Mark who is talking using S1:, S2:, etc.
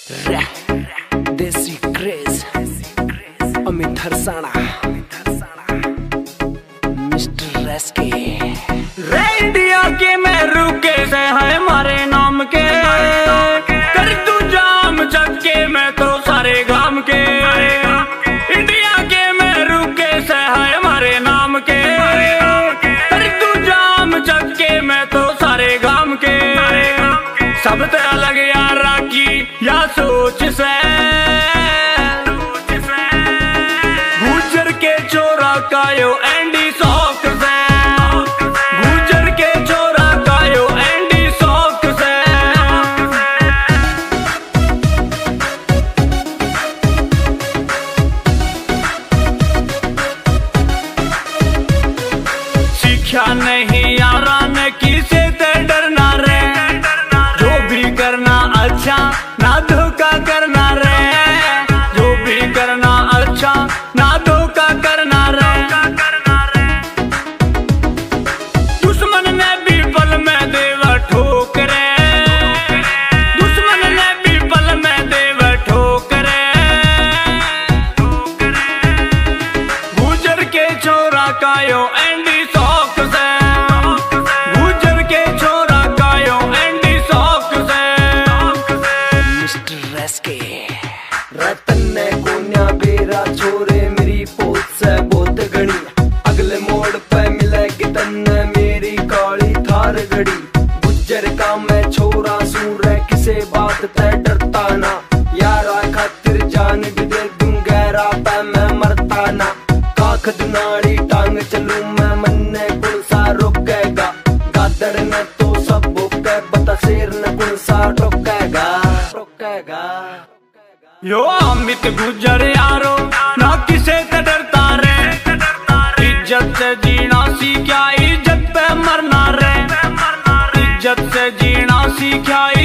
S1: देसी craze Amit Harsana mister रेस्के
S2: India के में रुके से है हमारे नाम के कर तू जाम चक्के में तो सारे गाम के इंडिया के में रुके से है हमारे नाम के कर तू जाम चक्के में तो सारे गाम के सब ते अलग यार राखी या सोच से गुजर के चोरा कायो एंडी सॉफ्ट से गुजर के चोरा कायो एंडी सॉफ्ट से सीखा नहीं यारा ने किसे ते डरना रे जो भी करना अच्छा ना धोखा करना रे जो भी करना अच्छा ना धोखा करना रे दुश्मन ने भी पल में देवा ठोकरे दुश्मन ने भी पल में देवा ठोकरे गुजर के छोरा कायो एंडी सॉफ्ट से गुजर के छोरा कायो एंडी सॉफ्ट से
S1: मिस्टर रेस्के रतन ने कोन्या बेरा छोरे मेरी पोत से बहुत घड़ी अगले मोड़ पे मिलेगी तन्ने मेरी काली थार घड़ी गुज्जर का मैं छोरा सूर है किसे बात ते डरता ना यारा खातिर जान भी दे दूं गहरा पे मैं मरता ना काख दुनाड़ी टांग चलूं मैं मन्ने कुल सा रोकेगा गादड़ ने तो सब भूखे बता शेर ने कुल सा रोकेगा रोकेगा
S2: यो अमित गुजर यारो ना किसे ते डरता रे इज्जत से जीना सीखा इज्जत पे मरना रे इज्जत से जीना सीखा